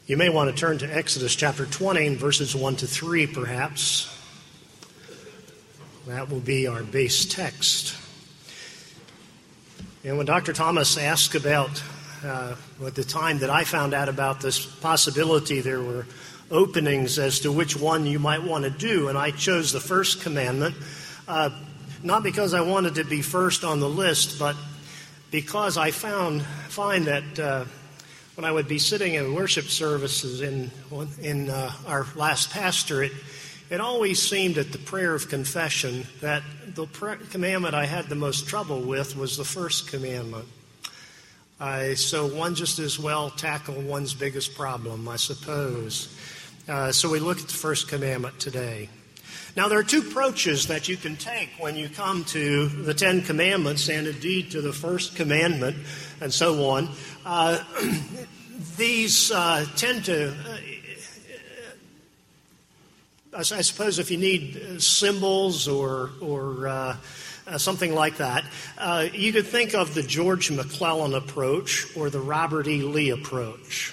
You may want to turn to Exodus chapter 20 and verses 1 to 3, perhaps. That will be our base text. And when Dr. Thomas asked about at the time that I found out about this possibility, there were openings as to which one you might want to do, and I chose the first commandment, not because I wanted to be first on the list, but because I find that when I would be sitting in worship services in our last pastorate, it always seemed at the prayer of confession that the commandment I had the most trouble with was the first commandment. So one just as well tackle one's biggest problem, I suppose. So we look at the first commandment today. Now, there are two approaches that you can take when you come to the Ten Commandments and indeed to the first commandment and so on. These tend to, I suppose if you need symbols or something like that, you could think of the George McClellan approach or the Robert E. Lee approach.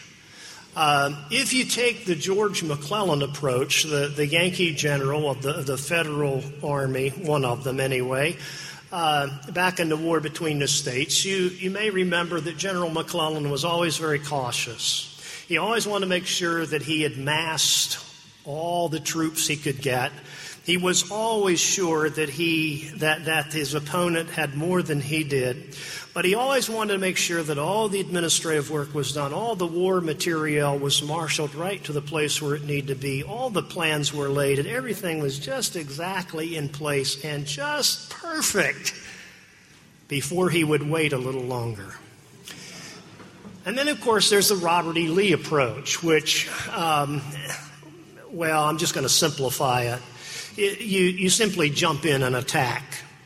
If you take the George McClellan approach, the Yankee general of the Federal Army, one of them anyway, back in the war between the states, you may remember that General McClellan was always very cautious. He always wanted to make sure that he had massed all the troops he could get. He was always sure that his opponent had more than he did. But he always wanted to make sure that all the administrative work was done, all the war material was marshaled right to the place where it needed to be, all the plans were laid, and everything was just exactly in place and just perfect before he would wait a little longer. And then, of course, there's the Robert E. Lee approach, which, I'm just going to simplify it. You simply jump in and attack.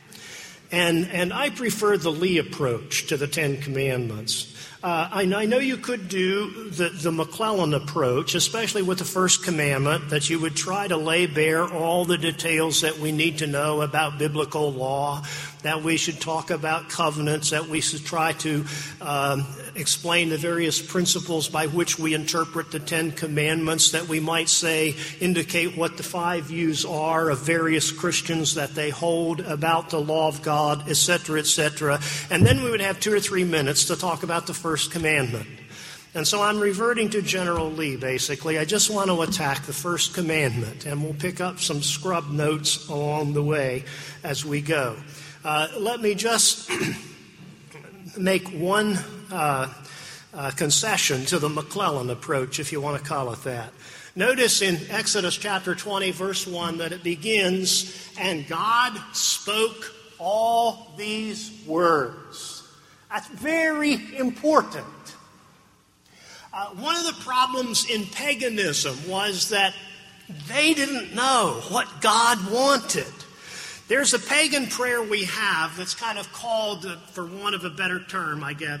And I prefer the Lee approach to the Ten Commandments. I know you could do the McClellan approach, especially with the first commandment, that you would try to lay bare all the details that we need to know about biblical law, that we should talk about covenants, that we should try to explain the various principles by which we interpret the Ten Commandments, that we might say indicate what the 5 views are of various Christians that they hold about the law of God, etc., etc. And then we would have 2 or 3 minutes to talk about the first commandment. And so I'm reverting to General Lee, basically. I just want to attack the first commandment, and we'll pick up some scrub notes along the way as we go. Let me just make one concession to the McClellan approach, if you want to call it that. Notice in Exodus chapter 20, verse 1, that it begins, "And God spoke all these words." That's very important. One of the problems in paganism was that they didn't know what God wanted. There's a pagan prayer we have that's kind of called, for want of a better term,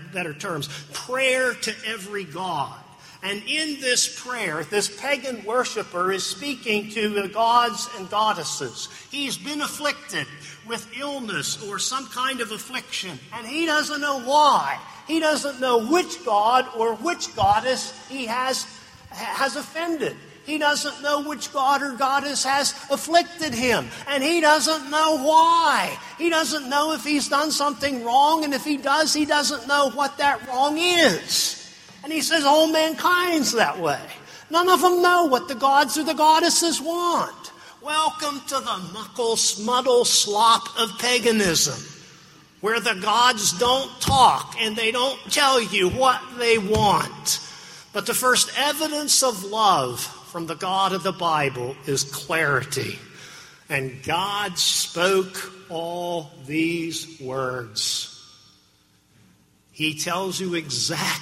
prayer to every god. And in this prayer, this pagan worshiper is speaking to the gods and goddesses. He's been afflicted with illness or some kind of affliction, and he doesn't know why. He doesn't know which god or which goddess he has offended. He doesn't know which god or goddess has afflicted him, and he doesn't know why. He doesn't know if he's done something wrong, and if he does, he doesn't know what that wrong is. And he says all mankind's that way. None of them know what the gods or the goddesses want. Welcome to the muckle, muddle, slop of paganism, where the gods don't talk and they don't tell you what they want. But the first evidence of love from the God of the Bible is clarity. And God spoke all these words. He tells you exactly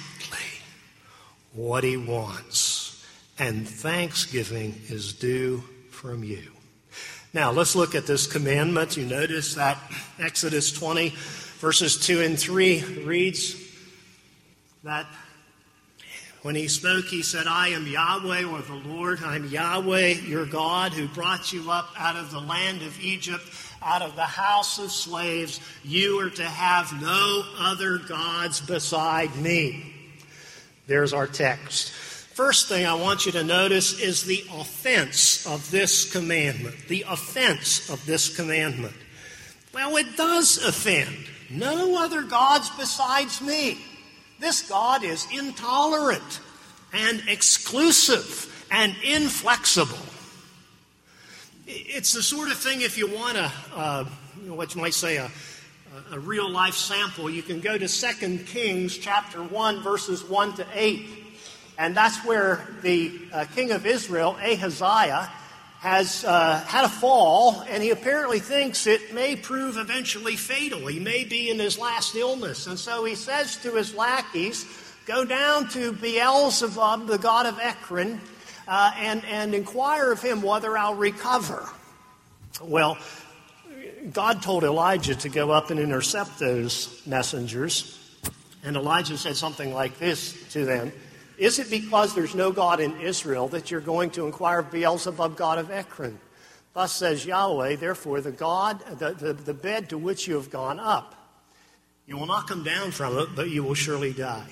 what he wants. And thanksgiving is due from you. Now, let's look at this commandment. You notice that Exodus 20, verses 2 and 3 reads that when he spoke, he said, "I am Yahweh," or the Lord, "I'm Yahweh, your God, who brought you up out of the land of Egypt, out of the house of slaves. You are to have no other gods beside me." There's our text. First thing I want you to notice is the offense of this commandment. The offense of this commandment. Well, it does offend. No other gods besides me. This God is intolerant and exclusive and inflexible. It's the sort of thing, if you want what you might say, a real-life sample, you can go to 2 Kings chapter 1, verses 1 to 8. And that's where the king of Israel, Ahaziah, has had a fall, and he apparently thinks it may prove eventually fatal. He may be in his last illness. And so he says to his lackeys, go down to Beelzebub, the god of Ekron, and inquire of him whether I'll recover. Well, God told Elijah to go up and intercept those messengers. And Elijah said something like this to them. Is it because there's no God in Israel that you're going to inquire of Beelzebub, god of Ekron? Thus says Yahweh, therefore the bed to which you have gone up, you will not come down from it, but you will surely die.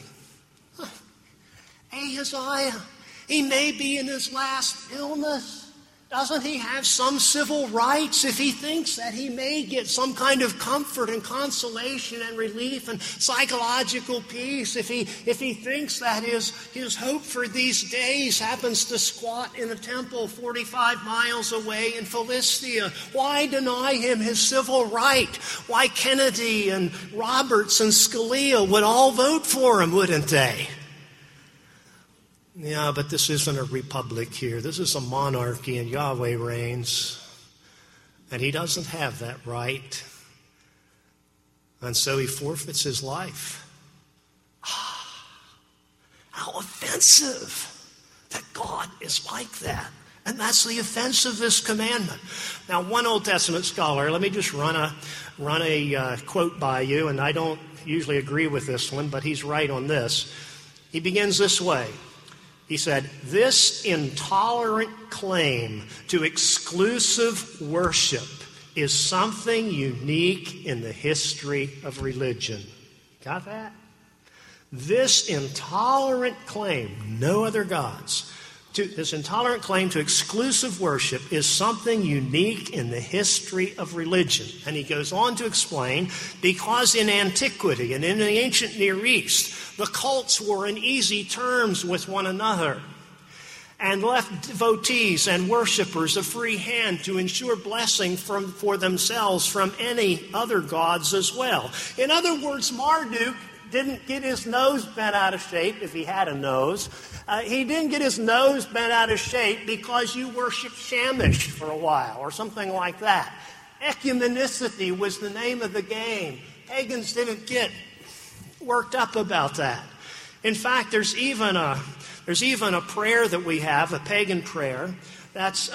Ahaziah, he may be in his last illness. Doesn't he have some civil rights if he thinks that he may get some kind of comfort and consolation and relief and psychological peace? If he thinks that his hope for these days happens to squat in a temple 45 miles away in Philistia, why deny him his civil right? Why Kennedy and Roberts and Scalia would all vote for him, wouldn't they? Yeah, but this isn't a republic here. This is a monarchy, and Yahweh reigns. And he doesn't have that right. And so he forfeits his life. How offensive that God is like that. And that's the offense of this commandment. Now, one Old Testament scholar, let me just run a quote by you, and I don't usually agree with this one, but he's right on this. He begins this way. He said, this intolerant claim to exclusive worship is something unique in the history of religion. Got that? This intolerant claim, no other gods, this intolerant claim to exclusive worship is something unique in the history of religion. And he goes on to explain, because in antiquity and in the ancient Near East, the cults were in easy terms with one another and left devotees and worshipers a free hand to ensure blessing for themselves from any other gods as well. In other words, Marduk didn't get his nose bent out of shape if he had a nose. He didn't get his nose bent out of shape because you worshiped Shamash for a while or something like that. Ecumenicity was the name of the game. Pagans didn't get worked up about that. In fact, there's even a prayer that we have, a pagan prayer, that's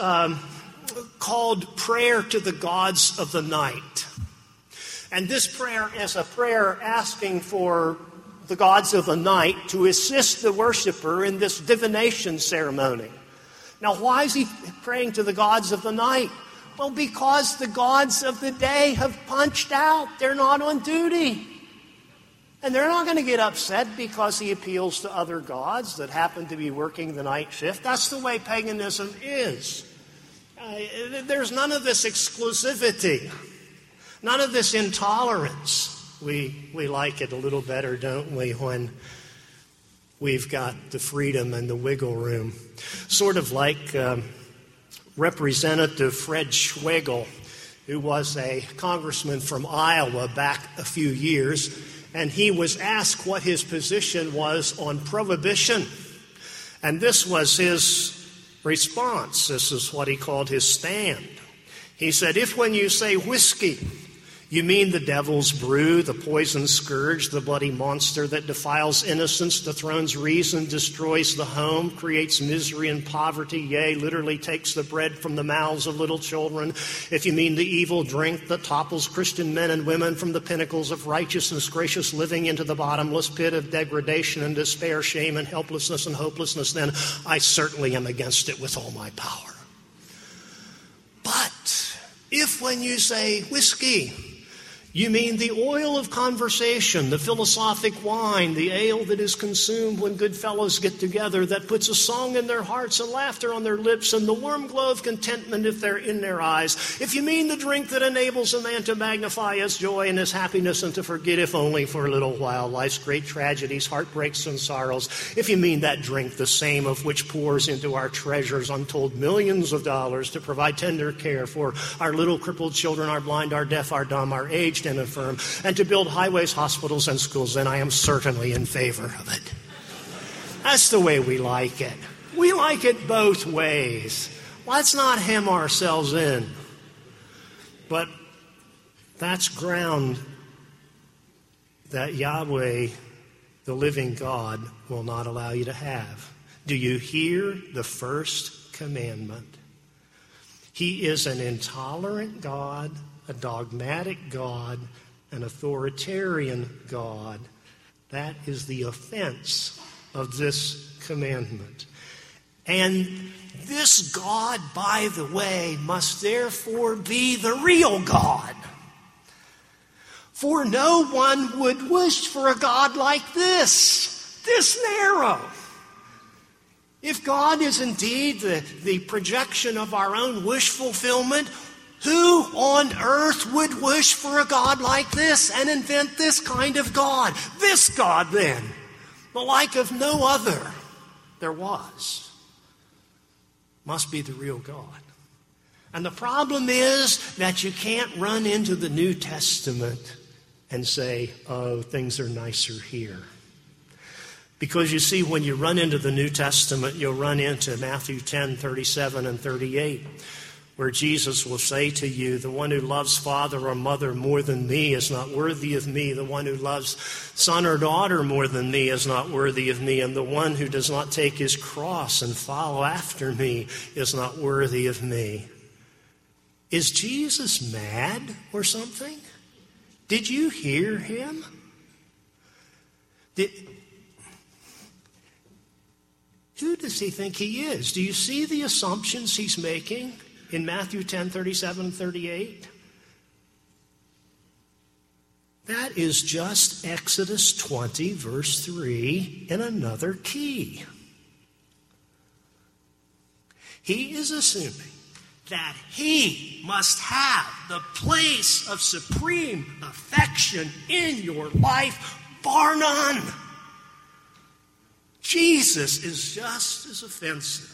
called Prayer to the Gods of the Night. And this prayer is a prayer asking for the gods of the night to assist the worshiper in this divination ceremony. Now, why is he praying to the gods of the night? Well, because the gods of the day have punched out. They're not on duty. And they're not going to get upset because he appeals to other gods that happen to be working the night shift. That's the way paganism is. There's none of this exclusivity. None of this intolerance. We like it a little better, don't we, when we've got the freedom and the wiggle room. Sort of like Representative Fred Schwegel, who was a congressman from Iowa back a few years, and he was asked what his position was on prohibition. And this was his response. This is what he called his stand. He said, if when you say whiskey, you mean the devil's brew, the poison scourge, the bloody monster that defiles innocence, dethrones reason, destroys the home, creates misery and poverty, yea, literally takes the bread from the mouths of little children. If you mean the evil drink that topples Christian men and women from the pinnacles of righteousness, gracious living into the bottomless pit of degradation and despair, shame and helplessness and hopelessness, then I certainly am against it with all my power. But if when you say whiskey, You mean the oil of conversation, the philosophic wine, the ale that is consumed when good fellows get together, that puts a song in their hearts and laughter on their lips and the warm glow of contentment if they're in their eyes. If you mean the drink that enables a man to magnify his joy and his happiness and to forget, if only for a little while, life's great tragedies, heartbreaks, and sorrows. If you mean that drink, the same of which pours into our treasures untold millions of dollars to provide tender care for our little crippled children, our blind, our deaf, our dumb, our aged, and infirm, and to build highways, hospitals, and schools, then I am certainly in favor of it. That's the way we like it. We like it both ways. Let's not hem ourselves in. But that's ground that Yahweh, the living God, will not allow you to have. Do you hear the first commandment? He is an intolerant God, a dogmatic God, an authoritarian God. That is the offense of this commandment. And this God, by the way, must therefore be the real God. For no one would wish for a God like this narrow. If God is indeed the projection of our own wish fulfillment, who on earth would wish for a God like this and invent this kind of God? This God, then, the like of no other there was, must be the real God. And the problem is that you can't run into the New Testament and say, oh, things are nicer here. Because you see, when you run into the New Testament, you'll run into Matthew 10, 37 and 38. Where Jesus will say to you, the one who loves father or mother more than me is not worthy of me. The one who loves son or daughter more than me is not worthy of me. And the one who does not take his cross and follow after me is not worthy of me. Is Jesus mad or something? Did you hear him? Who does he think he is? Do you see the assumptions he's making in Matthew 10, 37, 38? That is just Exodus 20, verse 3 in another key. He is assuming that he must have the place of supreme affection in your life, bar none. Jesus is just as offensive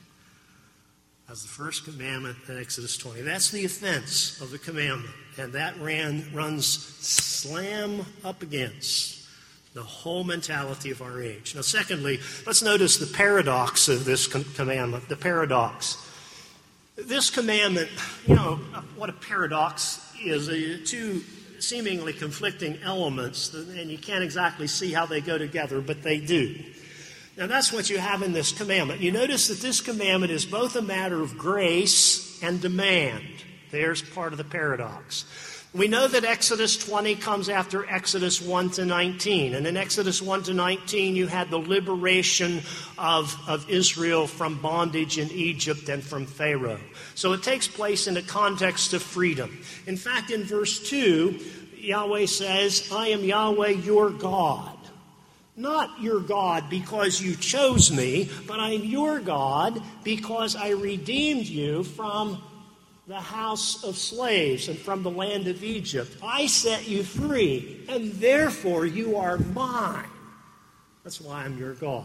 as the first commandment in Exodus 20. That's the offense of the commandment. And that runs slam up against the whole mentality of our age. Now, secondly, let's notice the paradox of this commandment. The paradox. This commandment, what a paradox is. Two seemingly conflicting elements, and you can't exactly see how they go together, but they do. Now, that's what you have in this commandment. You notice that this commandment is both a matter of grace and demand. There's part of the paradox. We know that Exodus 20 comes after Exodus 1 to 19. And in Exodus 1 to 19, you had the liberation of Israel from bondage in Egypt and from Pharaoh. So it takes place in the context of freedom. In fact, in verse 2, Yahweh says, I am Yahweh your God. Not your God because you chose me, but I'm your God because I redeemed you from the house of slaves and from the land of Egypt. I set you free, and therefore you are mine. That's why I'm your God.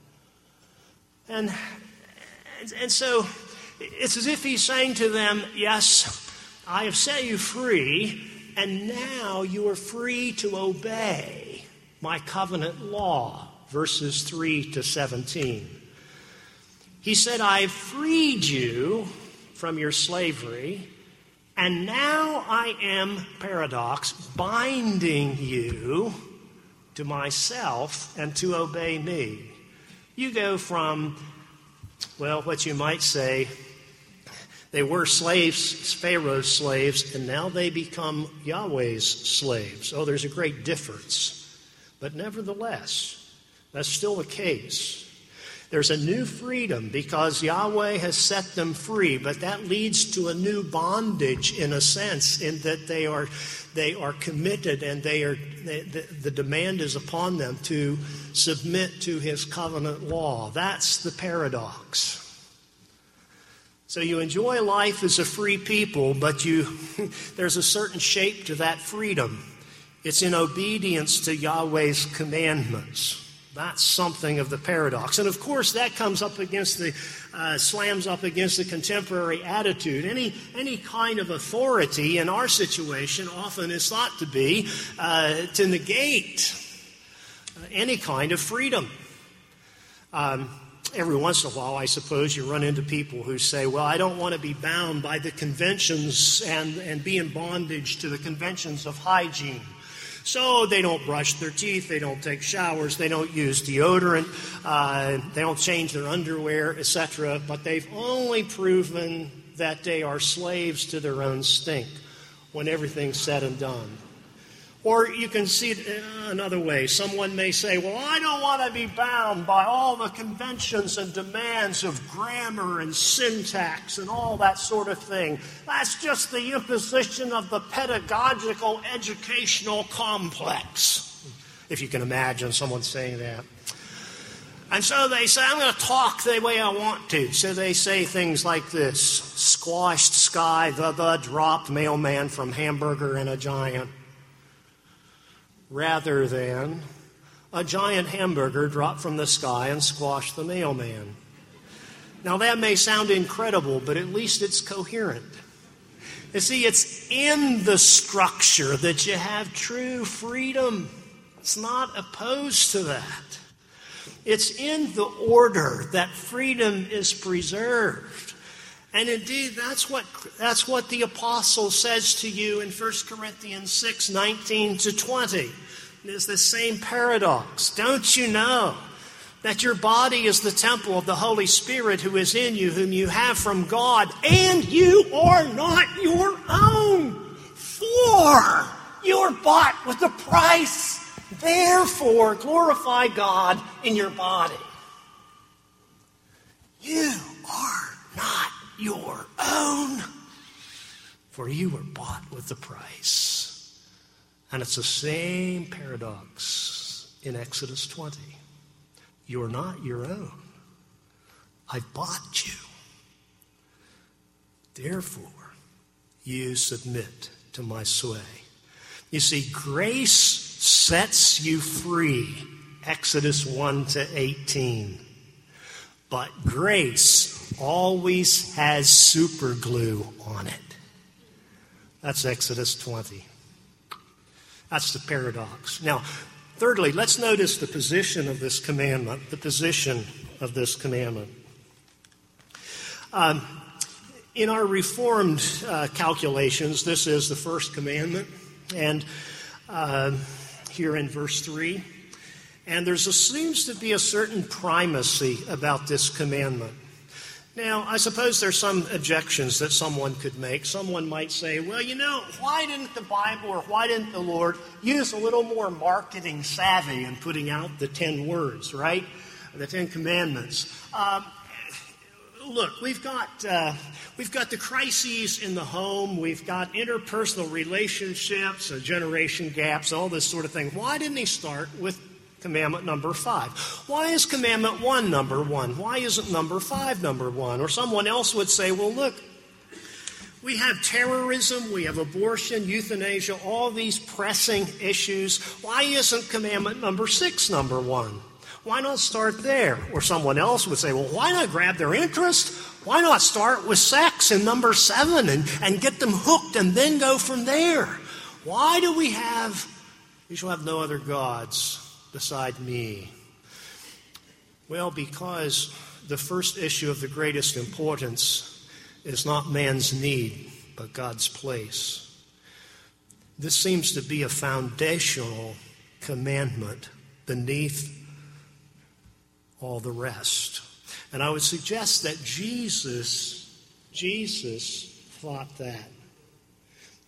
And so it's as if he's saying to them, yes, I have set you free, and now you are free to obey my covenant law, verses 3 to 17. He said, I've freed you from your slavery, and now I am, paradox, binding you to myself and to obey me. You go from, well, what you might say, they were slaves, Pharaoh's slaves, and now they become Yahweh's slaves. Oh, there's a great difference. But nevertheless, that's still the case. There's a new freedom because Yahweh has set them free, but that leads to a new bondage in a sense, in that they are committed, and the demand is upon them to submit to his covenant law. That's the paradox. So you enjoy life as a free people, but there's a certain shape to that freedom. It's in obedience to Yahweh's commandments. That's something of the paradox. And of course, that comes up against slams up against the contemporary attitude. Any kind of authority in our situation often is thought to be to negate any kind of freedom. Every once in a while, I suppose, you run into people who say, well, I don't want to be bound by the conventions and be in bondage to the conventions of hygiene. So they don't brush their teeth, they don't take showers, they don't use deodorant, they don't change their underwear, etc. But they've only proven that they are slaves to their own stink when everything's said and done. Or you can see it another way. Someone may say, well, I don't want to be bound by all the conventions and demands of grammar and syntax and all that sort of thing. That's just the imposition of the pedagogical educational complex. If you can imagine someone saying that. And so they say, I'm going to talk the way I want to. So they say things like this: squashed sky, the dropped mailman from Hamburger and a Giant. Rather than a giant hamburger dropped from the sky and squashed the mailman. Now that may sound incredible, but at least it's coherent. You see, it's in the structure that you have true freedom. It's not opposed to that. It's in the order that freedom is preserved. And indeed, that's what the apostle says to you in 1 Corinthians 6:19-20. It's the same paradox. Don't you know that your body is the temple of the Holy Spirit who is in you, whom you have from God, and you are not your own? For you are bought with a price. Therefore, glorify God in your body. You are not your own, for you were bought with a price. And it's the same paradox in Exodus 20. You're not your own. I bought you. Therefore, you submit to my sway. You see, grace sets you free, Exodus 1-18. But grace always has super glue on it. That's Exodus 20. That's the paradox. Now, thirdly, let's notice the position of this commandment. The position of this commandment. In our Reformed calculations, this is the first commandment, and here in verse 3. And there seems to be a certain primacy about this commandment. Now, I suppose there's some objections that someone could make. Someone might say, well, why didn't the Bible or why didn't the Lord use a little more marketing savvy in putting out the 10 words, right? The 10 commandments. Look, we've got the crises in the home. We've got interpersonal relationships, generation gaps, all this sort of thing. Why didn't he start with commandment number 5? Why is commandment 1 number 1? Why isn't number 5 number 1? Or someone else would say, well, look, we have terrorism, we have abortion, euthanasia, all these pressing issues. Why isn't commandment number 6 number 1? Why not start there? Or someone else would say, well, why not grab their interest? Why not start with sex in number 7 and get them hooked and then go from there? Why do we have, you shall have no other gods beside me? Well, because the first issue of the greatest importance is not man's need, but God's place. This seems to be a foundational commandment beneath all the rest. And I would suggest that Jesus thought that.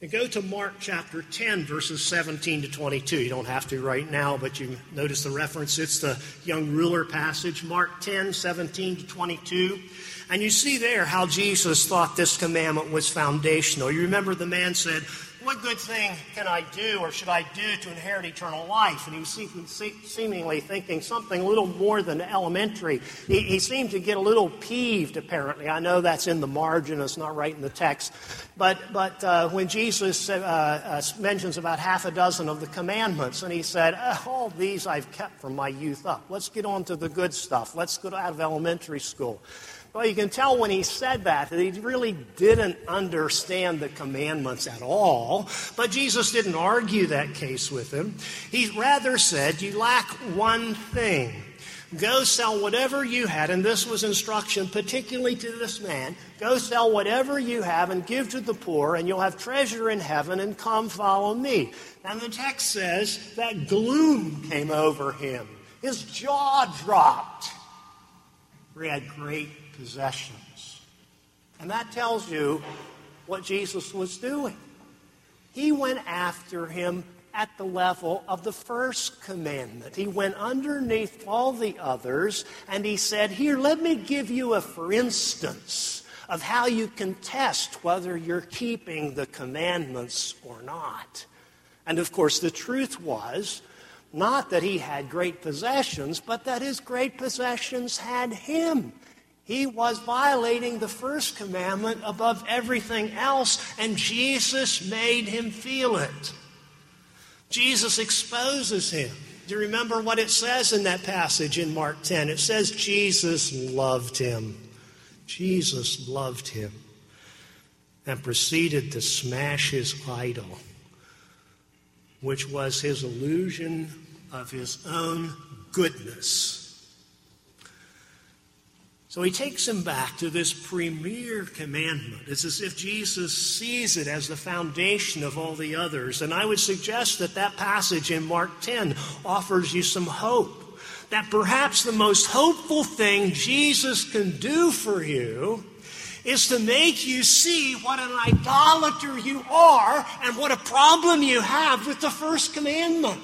And go to Mark chapter 10, verses 17 to 22. You don't have to right now, but you notice the reference. It's the young ruler passage, Mark 10, 17 to 22. And you see there how Jesus thought this commandment was foundational. You remember the man said, "What good thing can I do or should I do to inherit eternal life?" And he was seemingly thinking something a little more than elementary. He seemed to get a little peeved, apparently. I know that's in the margin. It's not right in the text. But when Jesus mentions about half a dozen of the commandments, and he said, all these I've kept from my youth up. Let's get on to the good stuff. Let's get out of elementary school. Well, you can tell when he said that he really didn't understand the commandments at all. But Jesus didn't argue that case with him. He rather said, you lack one thing. Go sell whatever you had, and this was instruction particularly to this man. Go sell whatever you have and give to the poor, and you'll have treasure in heaven, and come follow me. And the text says that gloom came over him. His jaw dropped. He had great possessions. And that tells you what Jesus was doing. He went after him at the level of the first commandment. He went underneath all the others, and he said, here, let me give you a for instance of how you can test whether you're keeping the commandments or not. And of course, the truth was not that he had great possessions, but that his great possessions had him. He was violating the first commandment above everything else, and Jesus made him feel it. Jesus exposes him. Do you remember what it says in that passage in Mark 10? It says Jesus loved him. Jesus loved him and proceeded to smash his idol, which was his illusion of his own goodness. So he takes him back to this premier commandment. It's as if Jesus sees it as the foundation of all the others. And I would suggest that that passage in Mark 10 offers you some hope. That perhaps the most hopeful thing Jesus can do for you is to make you see what an idolater you are and what a problem you have with the first commandment.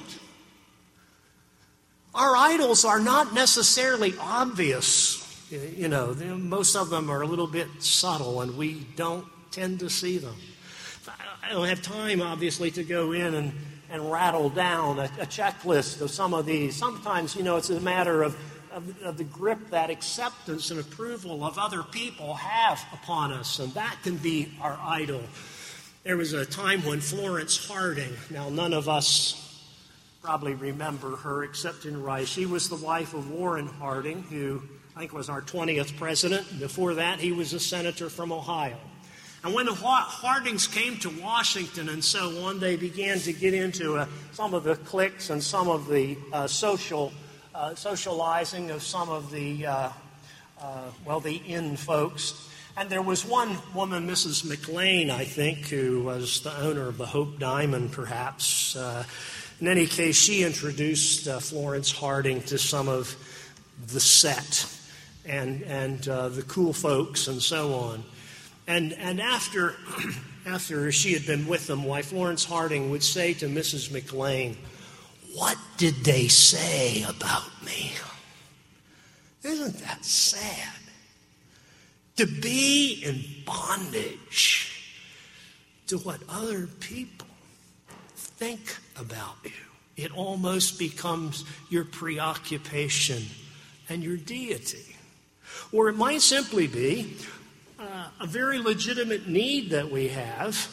Our idols are not necessarily obvious. You know, most of them are a little bit subtle, and we don't tend to see them. I don't have time, obviously, to go in and rattle down a checklist of some of these. Sometimes, you know, it's a matter of the grip that acceptance and approval of other people have upon us, and that can be our idol. There was a time when Florence Harding, now none of us probably remember her except in Rice. She was the wife of Warren Harding, who I think was our 20th president. Before that, he was a senator from Ohio. And when the Hardings came to Washington and so on, they began to get into some of the cliques and some of the socializing of some of the, the in folks. And there was one woman, Mrs. McLean, I think, who was the owner of the Hope Diamond, perhaps. In any case, she introduced Florence Harding to some of the set and the cool folks and so on. And after she had been with them, why Florence Harding would say to Mrs. McLean, "What did they say about me?" Isn't that sad? To be in bondage to what other people think about you. It almost becomes your preoccupation and your deity. Or it might simply be a very legitimate need that we have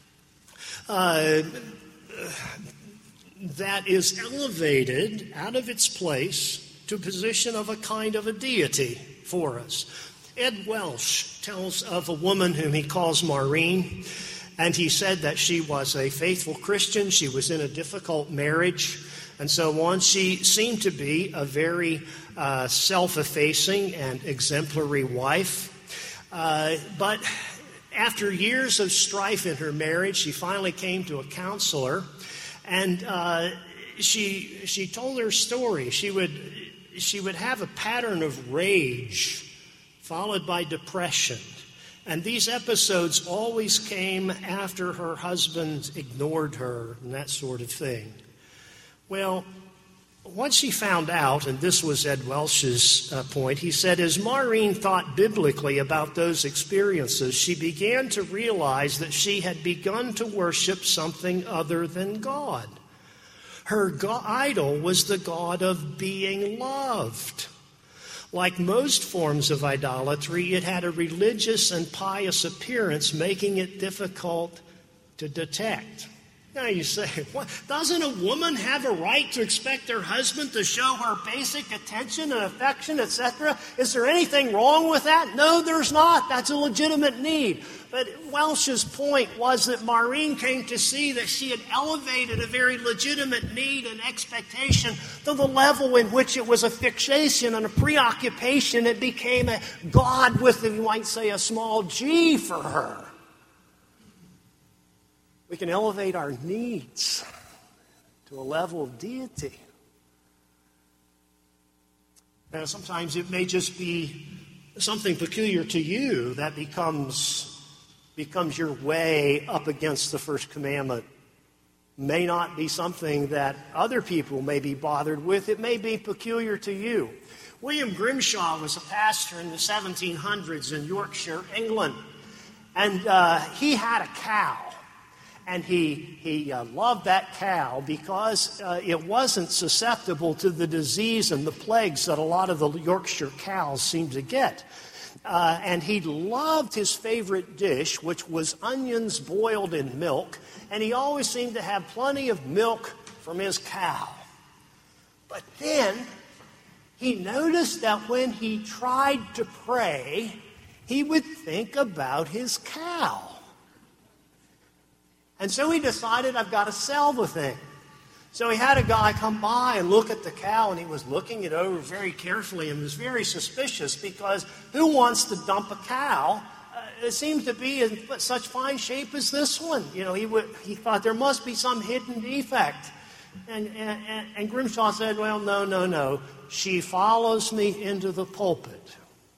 that is elevated out of its place to a position of a kind of a deity for us. Ed Welsh tells of a woman whom he calls Maureen, and he said that she was a faithful Christian. She was in a difficult marriage and so on. She seemed to be a very self-effacing and exemplary wife. But after years of strife in her marriage, she finally came to a counselor, and she told her story. She would have a pattern of rage followed by depression, And these episodes always came after her husband ignored her and that sort of thing. Well, what she found out, and this was Ed Welch's point, he said, as Maureen thought biblically about those experiences, she began to realize that she had begun to worship something other than God. Her idol was the God of being loved. Like most forms of idolatry, it had a religious and pious appearance, making it difficult to detect. Now you say, what? Doesn't a woman have a right to expect her husband to show her basic attention and affection, etc.? Is there anything wrong with that? No, there's not. That's a legitimate need. But Welch's point was that Maureen came to see that she had elevated a very legitimate need and expectation to the level in which it was a fixation and a preoccupation. It became a God with, you might say, a small g for her. We can elevate our needs to a level of deity. Now, sometimes it may just be something peculiar to you that becomes your way up against the first commandment. May not be something that other people may be bothered with. It may be peculiar to you. William Grimshaw was a pastor in the 1700s in Yorkshire, England. And he had a cow. And he loved that cow because it wasn't susceptible to the disease and the plagues that a lot of the Yorkshire cows seem to get. And he loved his favorite dish, which was onions boiled in milk. And he always seemed to have plenty of milk from his cow. But then he noticed that when he tried to pray, he would think about his cow. And so he decided, I've got to sell the thing. So he had a guy come by and look at the cow, and he was looking it over very carefully and was very suspicious because who wants to dump a cow? It seems to be in such fine shape as this one. You know, he thought there must be some hidden defect. And Grimshaw said, well, no. She follows me into the pulpit.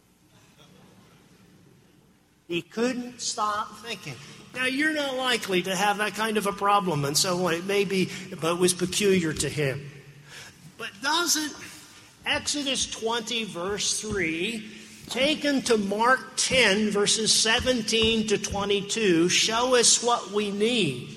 He couldn't stop thinking. Now, you're not likely to have that kind of a problem, and so on. It may be, but it was peculiar to him. But doesn't Exodus 20, verse 3, taken to Mark 10, verses 17 to 22, show us what we need?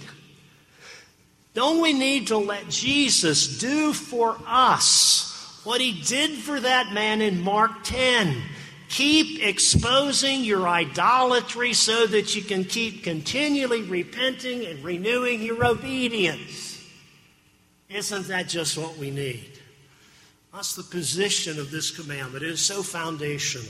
Don't we need to let Jesus do for us what he did for that man in Mark 10? Keep exposing your idolatry so that you can keep continually repenting and renewing your obedience. Isn't that just what we need? That's the position of this commandment. It is so foundational.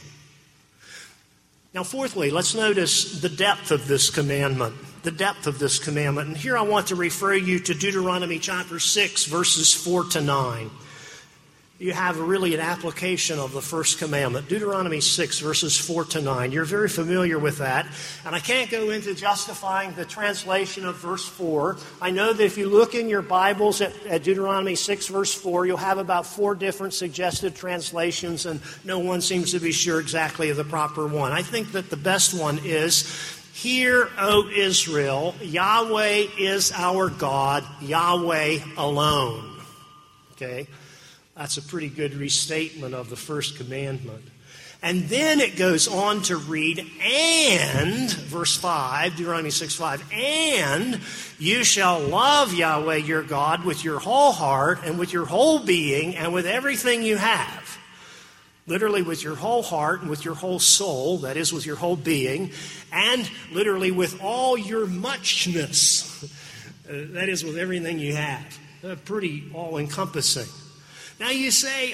Now, fourthly, let's notice the depth of this commandment. The depth of this commandment. And here I want to refer you to Deuteronomy chapter 6, verses 4 to 9. You have really an application of the first commandment. Deuteronomy 6, verses 4 to 9. You're very familiar with that. And I can't go into justifying the translation of verse 4. I know that if you look in your Bibles at Deuteronomy 6, verse 4, you'll have about 4 different suggested translations, and no one seems to be sure exactly of the proper one. I think that the best one is, Hear, O Israel, Yahweh is our God, Yahweh alone. Okay? That's a pretty good restatement of the first commandment. And then it goes on to read, and, verse 5, Deuteronomy 6:5, and you shall love Yahweh your God with your whole heart and with your whole being and with everything you have. Literally with your whole heart and with your whole soul, that is with your whole being, and literally with all your muchness, that is with everything you have. Pretty all-encompassing. Now you say,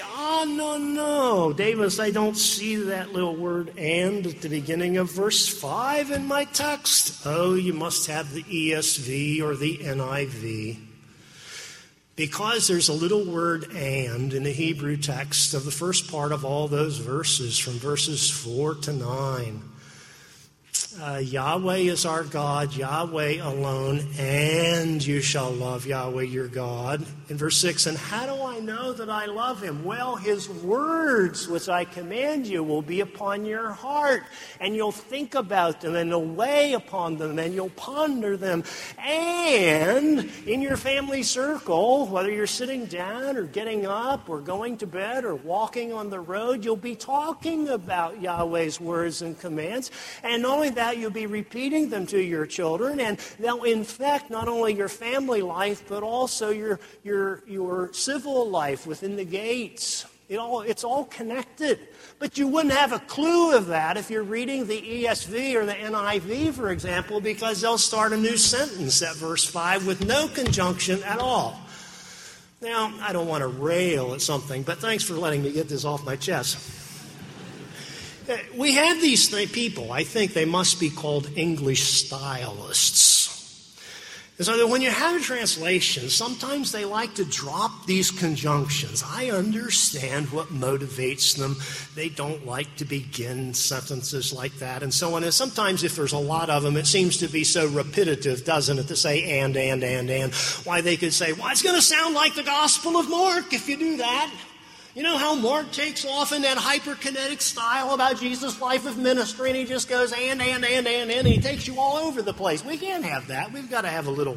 no. David, I don't see that little word and at the beginning of verse 5 in my text. Oh, you must have the ESV or the NIV. Because there's a little word and in the Hebrew text of the first part of all those verses, from verses 4 to 9. Yahweh is our God, Yahweh alone, and you shall love Yahweh your God. In verse 6, and how do I know that I love him? Well, his words, which I command you, will be upon your heart, and you'll think about them, and you'll weigh upon them, and you'll ponder them. And in your family circle, whether you're sitting down or getting up or going to bed or walking on the road, you'll be talking about Yahweh's words and commands. And not only that, you'll be repeating them to your children, and they'll infect not only your family life, but also your civil life within the gates. It's all connected. But you wouldn't have a clue of that if you're reading the ESV or the NIV, for example, because they'll start a new sentence at verse 5 with no conjunction at all. Now, I don't want to rail at something, but thanks for letting me get this off my chest. We have these people, I think they must be called English stylists. And so that when you have a translation, sometimes they like to drop these conjunctions. I understand what motivates them. They don't like to begin sentences like that and so on. And sometimes if there's a lot of them, it seems to be so repetitive, doesn't it, to say and. Why they could say, well, it's going to sound like the Gospel of Mark if you do that. You know how Mark takes off in that hyperkinetic style about Jesus' life of ministry, and he just goes and he takes you all over the place. We can't have that. We've got to have a little...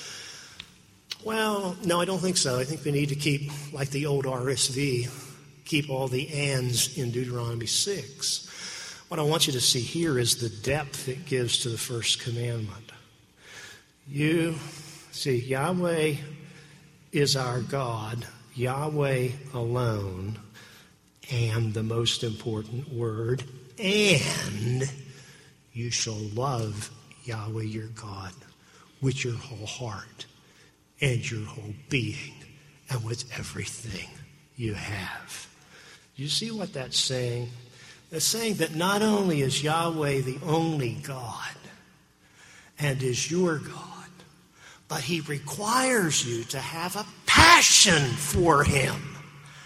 Well, no, I don't think so. I think we need to keep, like the old RSV, keep all the ands in Deuteronomy 6. What I want you to see here is the depth it gives to the first commandment. You see, Yahweh is our God, Yahweh alone, and the most important word, and you shall love Yahweh your God with your whole heart and your whole being and with everything you have. You see what that's saying? It's saying that not only is Yahweh the only God and is your God, but he requires you to have a passion for him.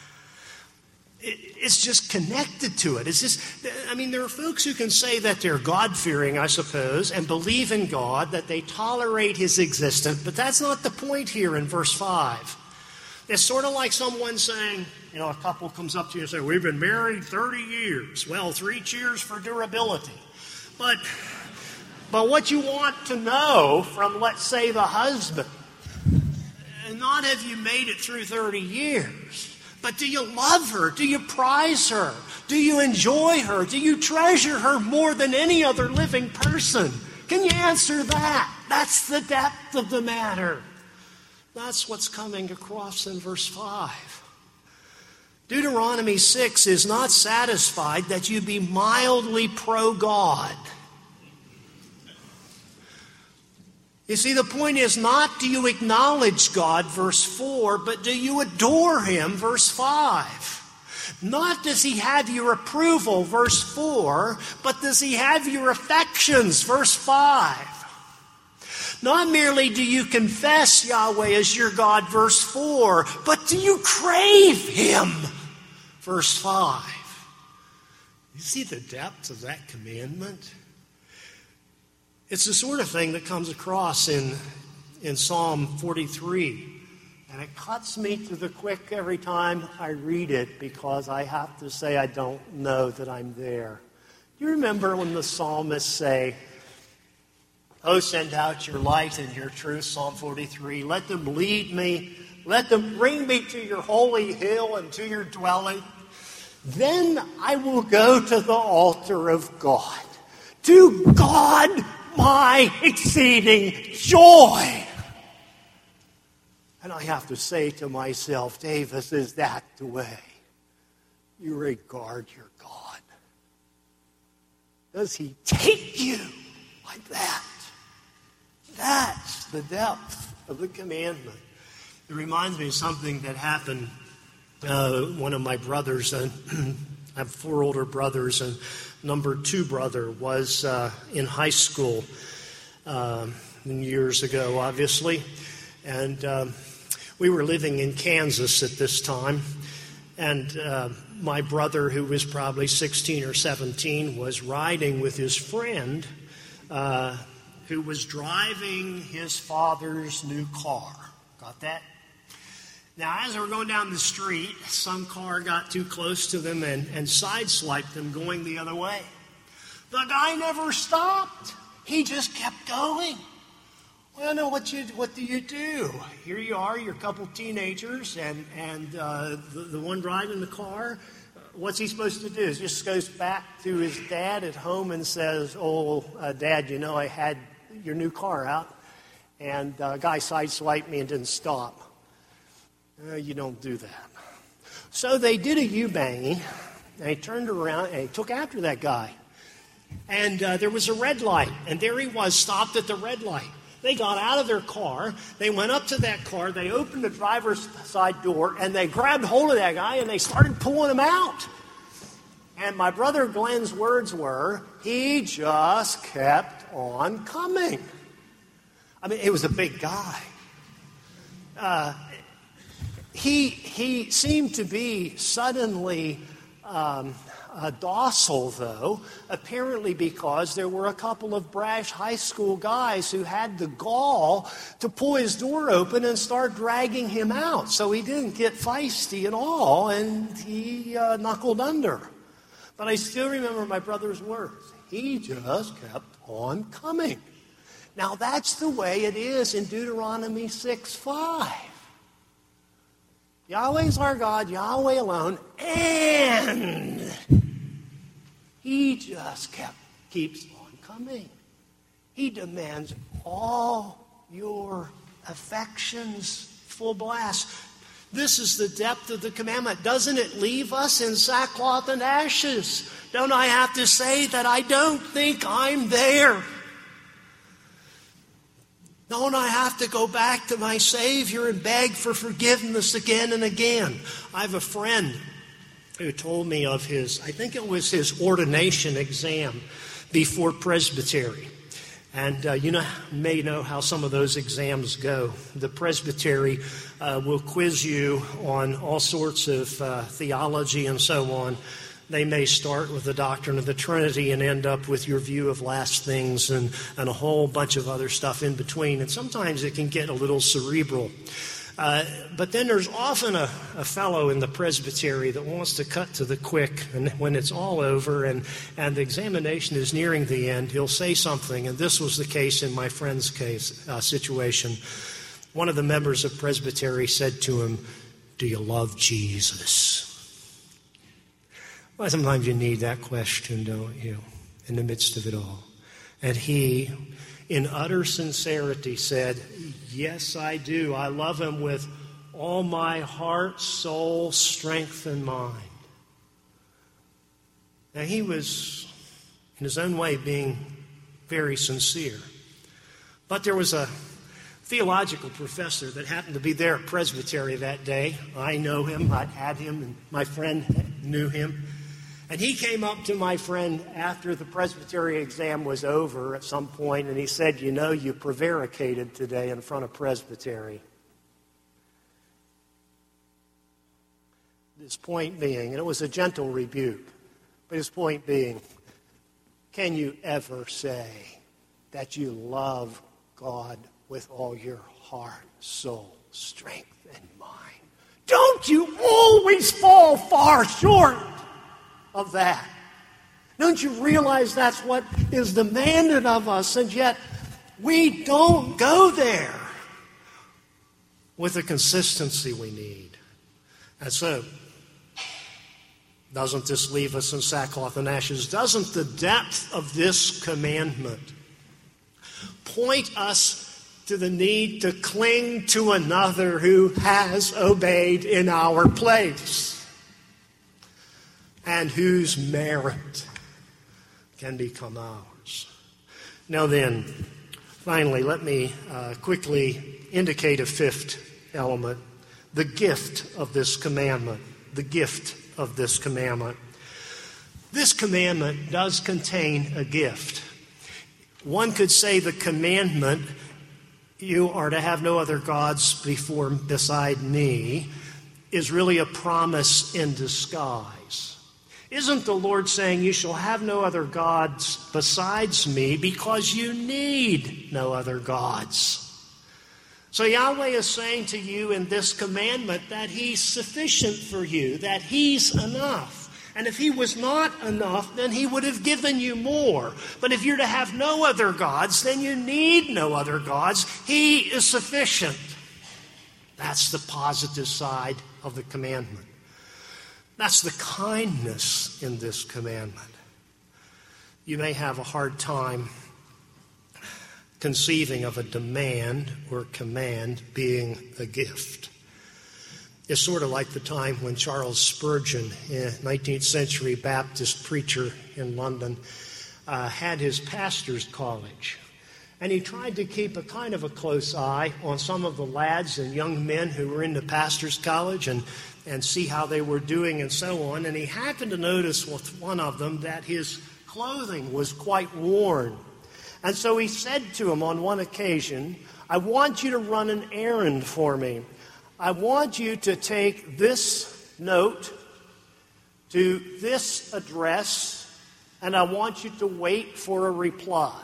It's just connected to it. It's just, there are folks who can say that they're God-fearing, I suppose, and believe in God, that they tolerate his existence, but that's not the point here in verse 5. It's sort of like someone saying, a couple comes up to you and says, we've been married 30 years. Well, 3 cheers for durability. But what you want to know from, let's say, the husband, and not have you made it through 30 years, but do you love her? Do you prize her? Do you enjoy her? Do you treasure her more than any other living person? Can you answer that? That's the depth of the matter. That's what's coming across in verse 5. Deuteronomy 6 is not satisfied that you be mildly pro-God. You see, the point is not do you acknowledge God, verse 4, but do you adore him, verse 5. Not does he have your approval, verse 4, but does he have your affections, verse 5. Not merely do you confess Yahweh as your God, verse 4, but do you crave him, verse 5. You see the depth of that commandment? It's the sort of thing that comes across in Psalm 43. And it cuts me to the quick every time I read it because I have to say I don't know that I'm there. Do you remember when the psalmists say, oh, send out your light and your truth, Psalm 43. Let them lead me. Let them bring me to your holy hill and to your dwelling. Then I will go to the altar of God. To God, my exceeding joy. And I have to say to myself, Davis, is that the way you regard your God? Does he take you like that? That's the depth of the commandment. It reminds me of something that happened. One of my brothers, I have 4 older brothers, and number 2 brother was in high school years ago, obviously. And we were living in Kansas at this time. And my brother, who was probably 16 or 17, was riding with his friend who was driving his father's new car. Got that? Now, as they were going down the street, some car got too close to them and sideswiped them going the other way. The guy never stopped. He just kept going. Well, no, what do you do? Here you are, you're a couple teenagers, and the one driving the car, what's he supposed to do? He just goes back to his dad at home and says, Dad, you know, I had your new car out, and a guy sideswiped me and didn't stop. You don't do that. So they did a U-banging, and he turned around, and he took after that guy. And there was a red light, and there he was, stopped at the red light. They got out of their car, they went up to that car, they opened the driver's side door, and they grabbed hold of that guy, and they started pulling him out. And my brother Glenn's words were, he just kept on coming. I mean, it was a big guy. He seemed to be suddenly docile, though, apparently because there were a couple of brash high school guys who had the gall to pull his door open and start dragging him out. So he didn't get feisty at all, and he knuckled under. But I still remember my brother's words. He just kept on coming. Now, that's the way it is in Deuteronomy 6:5. Yahweh's our God, Yahweh alone, and he just keeps on coming. He demands all your affections full blast. This is the depth of the commandment. Doesn't it leave us in sackcloth and ashes? Don't I have to say that I don't think I'm there? Don't I have to go back to my Savior and beg for forgiveness again and again? I have a friend who told me of I think it was his ordination exam before presbytery. And you may know how some of those exams go. The presbytery will quiz you on all sorts of theology and so on. They may start with the doctrine of the Trinity and end up with your view of last things and a whole bunch of other stuff in between. And sometimes it can get a little cerebral. But then there's often a fellow in the presbytery that wants to cut to the quick, and when it's all over and the examination is nearing the end, he'll say something. And this was the case in my friend's situation. One of the members of presbytery said to him, "Do you love Jesus?" Well, sometimes you need that question, don't you, in the midst of it all. And he, in utter sincerity, said, "Yes, I do. I love him with all my heart, soul, strength, and mind." Now, he was, in his own way, being very sincere. But there was a theological professor that happened to be there at presbytery that day. I know him. I had him, and my friend knew him. And he came up to my friend after the presbytery exam was over at some point, and he said, "You know, you prevaricated today in front of presbytery." His point being, and it was a gentle rebuke, but his point being, can you ever say that you love God with all your heart, soul, strength, and mind? Don't you always fall far short of that? Don't you realize that's what is demanded of us, and yet we don't go there with the consistency we need? And so, doesn't this leave us in sackcloth and ashes? Doesn't the depth of this commandment point us to the need to cling to another who has obeyed in our place and whose merit can become ours? Now then, finally, let me quickly indicate a fifth element, the gift of this commandment. The gift of this commandment. This commandment does contain a gift. One could say the commandment, "You are to have no other gods beside me," is really a promise in disguise. Isn't the Lord saying you shall have no other gods besides me because you need no other gods? So Yahweh is saying to you in this commandment that He's sufficient for you, that He's enough. And if He was not enough, then He would have given you more. But if you're to have no other gods, then you need no other gods. He is sufficient. That's the positive side of the commandment. That's the kindness in this commandment. You may have a hard time conceiving of a demand or command being a gift. It's sort of like the time when Charles Spurgeon, a 19th century Baptist preacher in London, had his pastor's college. And he tried to keep a kind of a close eye on some of the lads and young men who were in the pastor's college and see how they were doing and so on. And he happened to notice with one of them that his clothing was quite worn. And so he said to him on one occasion, "I want you to run an errand for me. I want you to take this note to this address, and I want you to wait for a reply."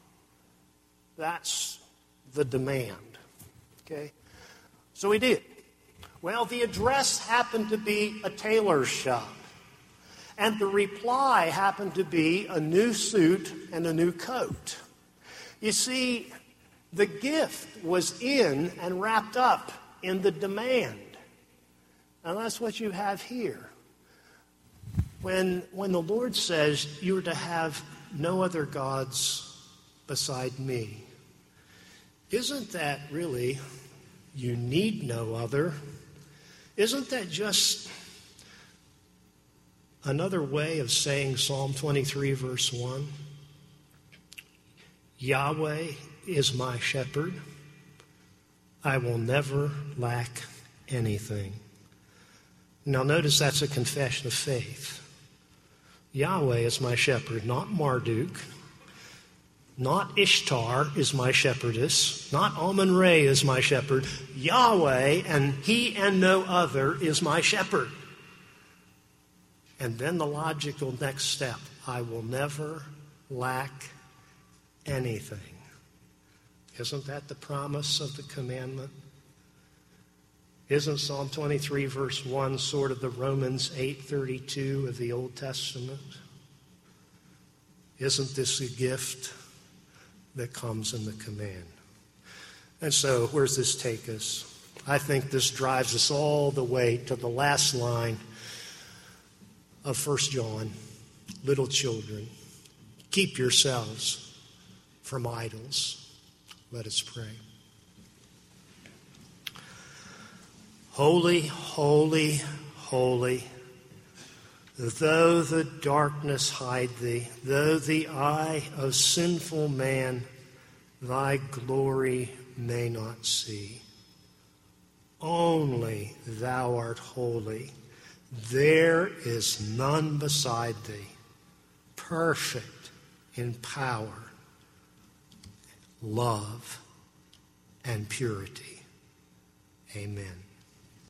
That's the demand. Okay? So he did. Well, the address happened to be a tailor's shop. And the reply happened to be a new suit and a new coat. You see, the gift was in and wrapped up in the demand. And that's what you have here. When the Lord says you are to have no other gods beside me, isn't that really, you need no other? Isn't that just another way of saying Psalm 23, verse 1? Yahweh is my shepherd. I will never lack anything. Now notice that's a confession of faith. Yahweh is my shepherd, not Marduk. Not Ishtar is my shepherdess. Not Amun-Ra is my shepherd. Yahweh, and He and no other, is my shepherd. And then the logical next step, I will never lack anything. Isn't that the promise of the commandment? Isn't Psalm 23 verse 1 sort of the Romans 8:32 of the Old Testament? Isn't this a gift that comes in the command? And so, where does this take us? I think this drives us all the way to the last line of 1 John. Little children, keep yourselves from idols. Let us pray. Holy, holy, holy, though the darkness hide thee, though the eye of sinful man thy glory may not see. Only thou art holy. There is none beside thee, perfect in power, love, and purity. Amen.